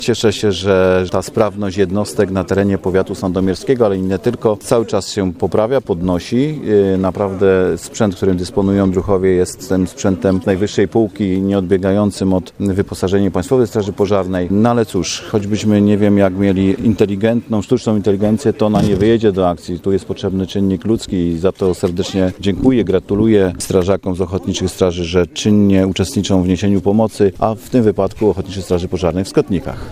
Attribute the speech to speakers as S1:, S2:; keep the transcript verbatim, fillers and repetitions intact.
S1: Cieszę się, że ta sprawność jednostek na terenie powiatu sandomierskiego, ale i nie tylko, cały czas się poprawia, podnosi. Naprawdę sprzęt, którym dysponują druhowie, jest tym sprzętem najwyższej półki, nieodbiegającym od wyposażenia Państwowej Straży Pożarnej. No ale cóż, choćbyśmy nie wiem jak mieli inteligentną, sztuczną inteligencję, to ona nie wyjedzie do akcji. Tu jest potrzebny czynnik ludzki i za to serdecznie dziękuję, gratuluję strażakom z Ochotniczych Straży, że czynnie uczestniczą w niesieniu pomocy, a w tym wypadku Ochotniczej Straży Pożarnej w Skotnikach.